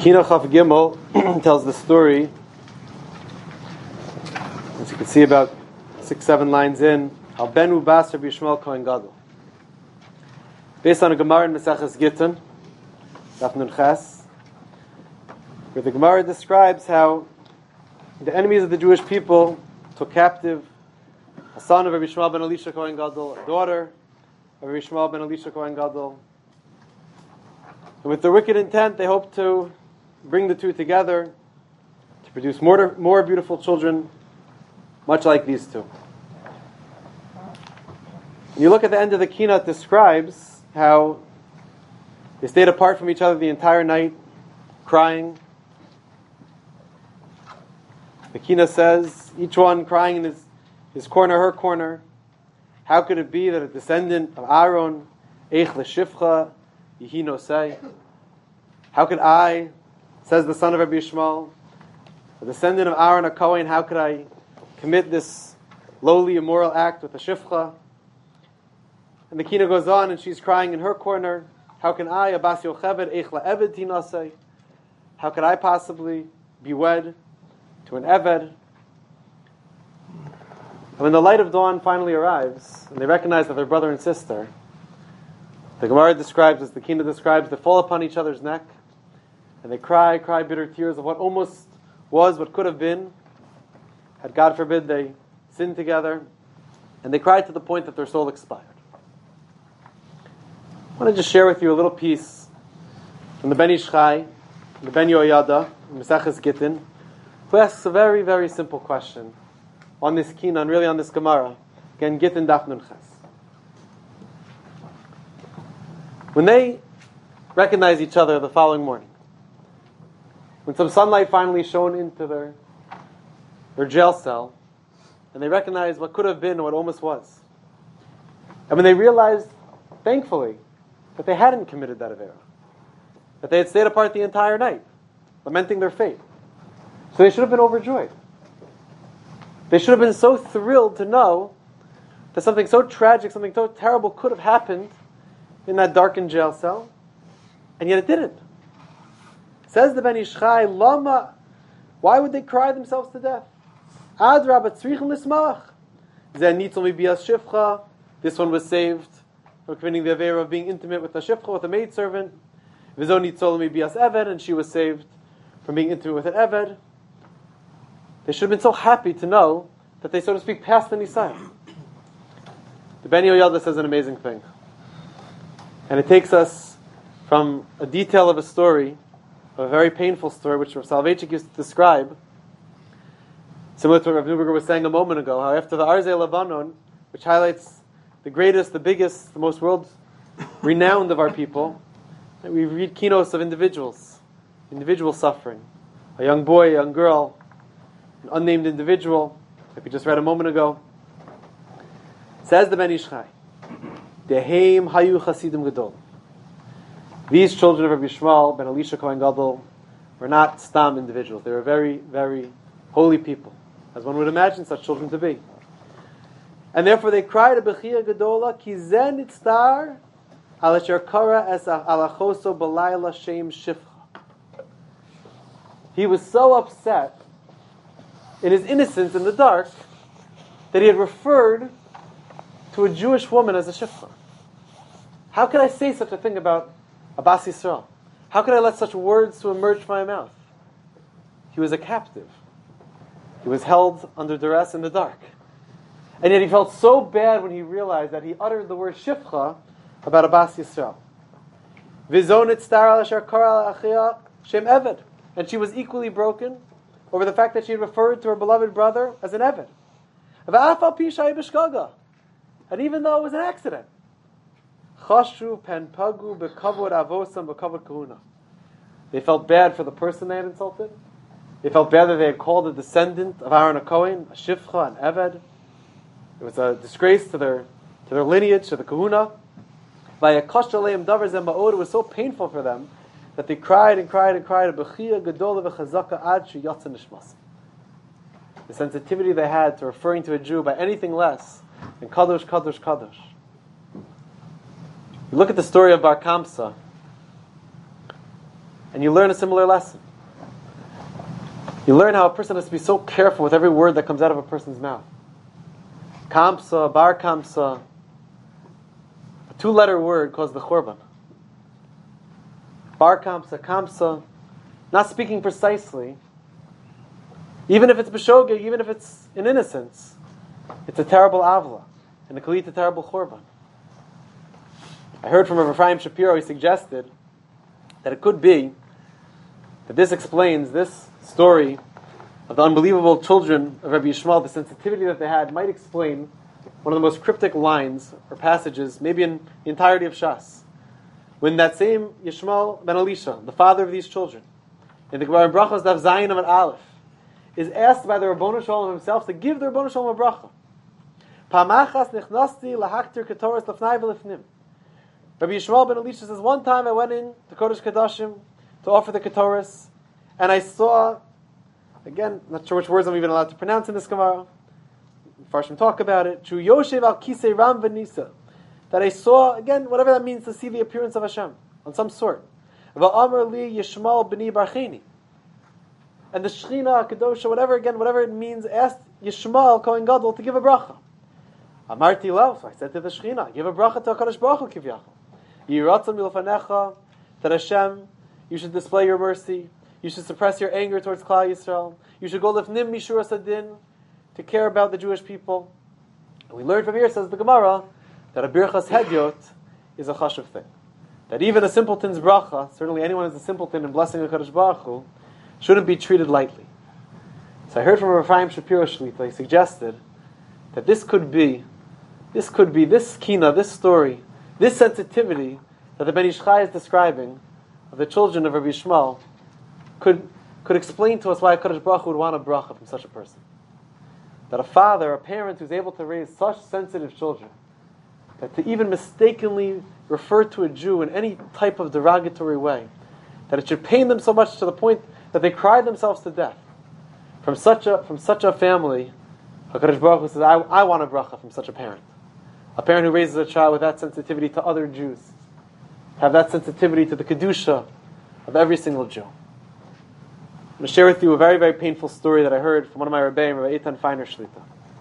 Kina Chaf Gimel tells the story, as you can see about 6-7 lines in, Al Benu Bas Rabbi Yishmael Kohen Gadol. Based on a Gemara in Maseches Gittin, Daf Nun Ches, where the Gemara describes how the enemies of the Jewish people took captive a son of Rabbi Yishmael ben Elisha Kohen Gadol, a daughter of Rabbi Yishmael ben Elisha Kohen Gadol. And with the wicked intent, they hoped to bring the two together to produce more beautiful children, much like these two. When you look at the end of the Kina, it describes how they stayed apart from each other the entire night, crying. The Kina says, each one crying in his corner, her corner. How could it be that a descendant of Aaron, Eich l'shivcha, Yehi nosei? How could I, says the son of Rabbi Yishmael, a descendant of Aaron, a Kohen, how could I commit this lowly, immoral act with a shivcha? And the Kina goes on, and she's crying in her corner. How can I, a bas yocheved, eich la'eved tinasei? How could I possibly be wed to an eved? And when the light of dawn finally arrives, and they recognize that they're brother and sister, the Gemara describes, as the Kina describes, they fall upon each other's neck, and they cry bitter tears of what almost was, what could have been, had God forbid they sinned together, and they cried to the point that their soul expired. I want to just share with you a little piece from the Ben Ish Chai, the Ben Yoyada, Maseches Gittin, who asks a very, very simple question on this Kina, and really on this Gemara. Again, Gittin Daf Nun Ches. When they recognize each other the following morning, when some sunlight finally shone into their jail cell, and they recognized what could have been and what almost was, and when they realized, thankfully, that they hadn't committed that avera, that they had stayed apart the entire night, lamenting their fate, so they should have been overjoyed. They should have been so thrilled to know that something so tragic, something so terrible could have happened in that darkened jail cell, and yet it didn't. Says the Ben Ish Chai, Lama, why would they cry themselves to death? Adrab tzrichim lismach. Zeh nitzol mibias shivcha. This one was saved from committing the avera of being intimate with a shivcha, with a maidservant. V'zo nitzol mibias eved, and she was saved from being intimate with an eved. They should have been so happy to know that they, so to speak, passed the Nisayim. The Ben Yoyada says an amazing thing. And it takes us from a detail of a story, a very painful story, which Rav Soloveitchik used to describe, similar to what Rav Neuberger was saying a moment ago, how after the Arzei Lebanon, which highlights the greatest, the biggest, the most world-renowned of our people, we read kinos of individual suffering. A young boy, a young girl, an unnamed individual, like we just read a moment ago. Says the Ben Ish Chai, Deheim hayu chasidim gadol. These children of Rabbi Yishmael ben Elisha Kohen Gadol were not stam individuals. They were very, very holy people, as one would imagine such children to be. And therefore they cried a bechia gadola ki zen nitztar al asher kara es alachoso balayla shem shifcha. He was so upset in his innocence in the dark that he had referred to a Jewish woman as a shifcha. How could I say such a thing about Abbas Yisrael? How could I let such words to emerge from my mouth? He was a captive. He was held under duress in the dark. And yet he felt so bad when he realized that he uttered the word shifcha about Abbas Yisrael. Vizonit star al asher kara achia shem eved. And she was equally broken over the fact that she had referred to her beloved brother as an eved. V'afal pi shay b'shgaga. And even though it was an accident, chashu pen pagu bekavod avosam bekavod kahuna. They felt bad for the person they had insulted. They felt bad that they had called a descendant of Aaron a Kohen, a shivcha, an eved. It was a disgrace to their lineage, to the kahuna. It was so painful for them that they cried and cried and cried. The sensitivity they had to referring to a Jew by anything less than kadosh, kadosh, kadosh. You look at the story of Bar Kamsa. and you learn a similar lesson. You learn how a person has to be so careful with every word that comes out of a person's mouth. Kamsa, bar kamsa, a 2-letter word caused the churban. Bar kamsa, kamsa, not speaking precisely, even if it's b'shogeg, even if it's in innocence, it's a terrible avla, and it could lead to terrible churban. I heard from Rav Ephraim Shapiro, he suggested that it could be that this explains this story of the unbelievable children of Rabbi Yishmael, the sensitivity that they had, might explain one of the most cryptic lines or passages, maybe in the entirety of Shas. When that same Yishmael ben Elisha, the father of these children, in the Gemara in Brachos Daf Zayin of Aleph, is asked by the Rabbanu Shalom himself to give the Rabbanu Shalom a bracha. Pamachas nichnasti lahaktir ketoras lefnai v'lefnim. Rabbi Yishmael ben Elisha says, one time I went in to Kodesh Kodashim to offer the ketoras, and I saw, again, not sure which words I'm even allowed to pronounce in this Gemara, Farshim talk about it, Chu Yoshev al Kisei Ram Benisa, that I saw, again, whatever that means, to see the appearance of Hashem, on some sort. Va'amar li Yishmael b'ni Barcheni. And the Shechina, Kedosha, whatever it means, asked Yishmael, Kohen Gadol, to give a bracha. Amarti lo, so I said to the Shechina, give a bracha to HaKadosh Baruch Hu Kivyachol. Yiratzon milfanecha, that Hashem, you should display your mercy, you should suppress your anger towards Klal Yisrael, you should go lifnim mishur asadin, to care about the Jewish people. And we learned from here, says the Gemara, that a birchas hedyot is a chashuv thing. That even a simpleton's bracha, certainly anyone who's a simpleton in blessing HaKadosh Baruch Hu, shouldn't be treated lightly. So I heard from Rav Ephraim Shapiro Shlita, he suggested that this could be this kina, this story, this sensitivity that the Ben Ish Chai is describing of the children of Rabbi Yishmael could explain to us why HaKadosh Baruch Hu would want a bracha from such a person. That a father, a parent who's able to raise such sensitive children, that to even mistakenly refer to a Jew in any type of derogatory way, that it should pain them so much to the point that they cry themselves to death. From such a family, HaKadosh Baruch Hu says, I want a bracha from such a parent. A parent who raises a child with that sensitivity to other Jews, have that sensitivity to the Kedusha of every single Jew. I'm going to share with you a very, very painful story that I heard from one of my Rebbeim, Rabbi Eitan Feiner Shlita.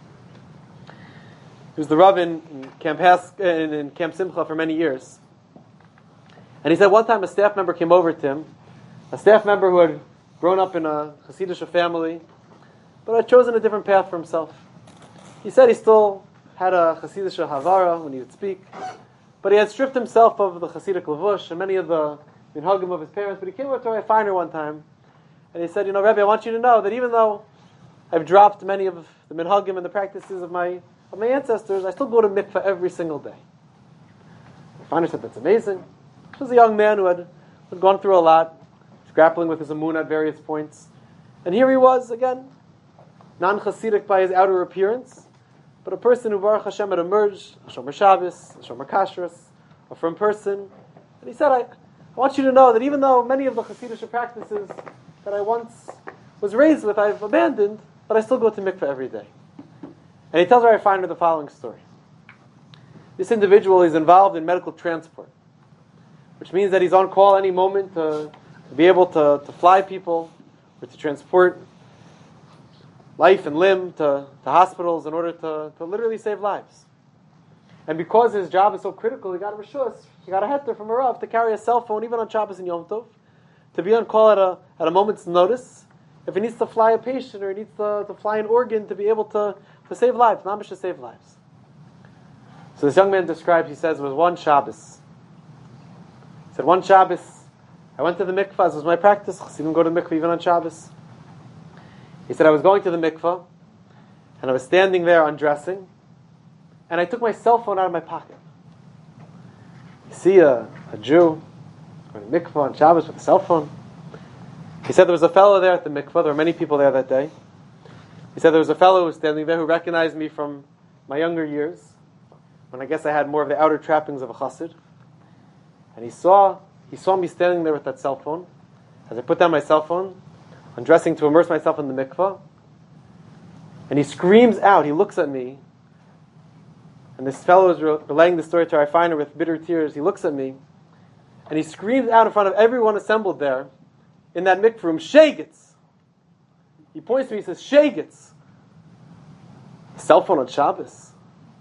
He was the Rav in Camp Simcha for many years. And he said one time a staff member came over to him, a staff member who had grown up in a Hasidic family, but had chosen a different path for himself. He said he still had a Hasidic Havara when he would speak, but he had stripped himself of the Hasidic Levush and many of the minhagim of his parents, but he came over to Rabbi Feiner one time, and he said, Rabbi, I want you to know that even though I've dropped many of the minhagim and the practices of my ancestors, I still go to mikveh every single day. Feiner said, that's amazing. He was a young man who had gone through a lot, grappling with his emunah at various points. And here he was, again, non-Hasidic by his outer appearance, but a person who, Baruch Hashem, had emerged, a Shomer Shabbos, a Shomer Kashrus, a firm person. And he said, I want you to know that even though many of the Hasidic practices that I once was raised with, I've abandoned, but I still go to mikveh every day. And he tells Rabbi Feiner the following story. This individual is involved in medical transport, which means that he's on call any moment to be able to fly people or to transport life and limb to hospitals in order to literally save lives. And because his job is so critical, he got a reshus, he got a heter from a Rav to carry a cell phone even on Shabbos and Yom Tov, to be on call at a moment's notice if he needs to fly a patient or he needs to fly an organ to be able to save lives, mamish to save lives. So this young man describes, he says, it was one Shabbos. He said, one Shabbos, I went to the mikvah, as was my practice. Chassidim go to the mikvah even on Shabbos. He said, I was going to the mikvah, and I was standing there undressing, and I took my cell phone out of my pocket. You see a Jew going to the mikvah on Shabbos with a cell phone. He said there was a fellow there at the mikvah. There were many people there that day. He said there was a fellow who was standing there who recognized me from my younger years, when I guess I had more of the outer trappings of a chassid. And he saw me standing there with that cell phone. As I put down my cell phone, undressing to immerse myself in the mikvah, and he screams out, he looks at me, and this fellow is relaying the story to Rabbi Feiner with bitter tears. He looks at me, and he screams out in front of everyone assembled there, in that mikveh room, Shegitz. He points to me, he says, Shegitz. Cell phone on Shabbos.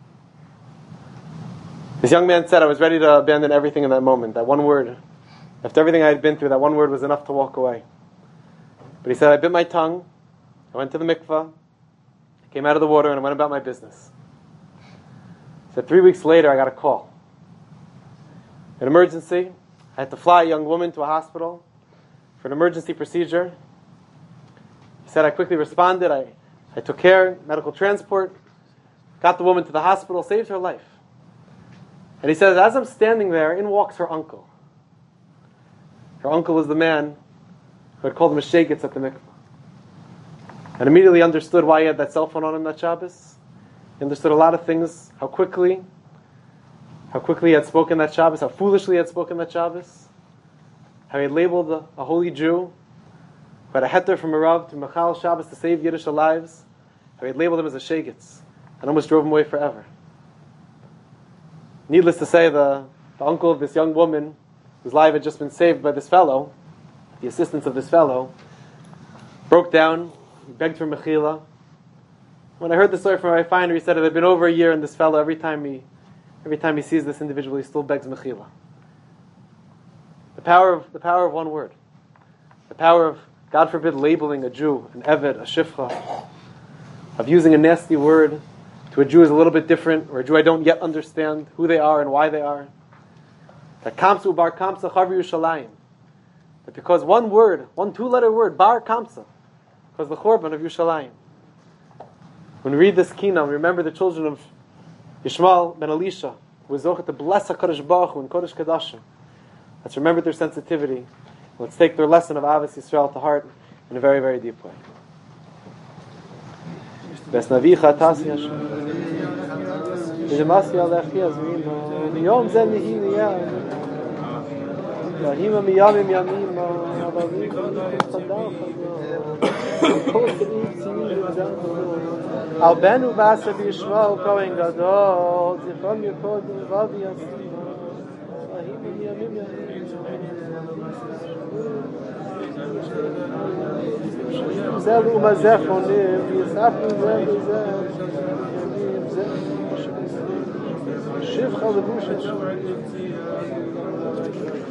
This young man said, I was ready to abandon everything in that moment. That one word, after everything I had been through, that one word was enough to walk away. But he said, I bit my tongue, I went to the mikveh, came out of the water, and I went about my business. He said, 3 weeks later, I got a call. An emergency. I had to fly a young woman to a hospital for an emergency procedure. He said, I quickly responded. I took care, medical transport, got the woman to the hospital, saved her life. And he says, as I'm standing there, in walks her uncle. Her uncle was the man who had called him a shegitz at the mikveh. And immediately understood why he had that cell phone on him that Shabbos. He understood a lot of things, how quickly he had spoken that Shabbos, how foolishly he had spoken that Shabbos, how he had labeled a holy Jew, who had a heter from a Rav to Machal Shabbos to save Yiddish lives, how he had labeled him as a shegitz, and almost drove him away forever. Needless to say, the uncle of this young woman, whose life had just been saved by this fellow, the assistance of this fellow, broke down, he begged for mechila. When I heard the story from Rabbi Feiner, he said it had been over a year, and this fellow, every time he sees this individual, he still begs mechila. The power of one word. The power of, God forbid, labeling a Jew, an Eved, a Shifcha, of using a nasty word to a Jew is a little bit different, or a Jew I don't yet understand who they are and why they are. That Kamsa Bar Kamsa Chav Yerushalayim. That because one word, one two-letter word, Bar Kamsa, because the Chorban of Yerushalayim. When we read this Kinam, we remember the children of Yishmael ben Elisha, who was zochet to bless HaKadosh Baruch Hu in Kodesh Kadashim. Let's remember their sensitivity. Let's take their lesson of Avos Yisrael to heart in a very, very deep way. Besnavicha Tasi Hashem. V'demasi alechi azmino. V'yom zen yihini yam. V'ahima miyamim yamim. Avavim v'nikum chadal chadal. V'kol k'dim tziyim v'zan. Al benu b'asa b'yishmael kohen gadol. Zichron yikodim v'avi yasima. V'ahima miyamim yamim. זל ומזך עונם, יספנו זה וזה, שבחה לבוש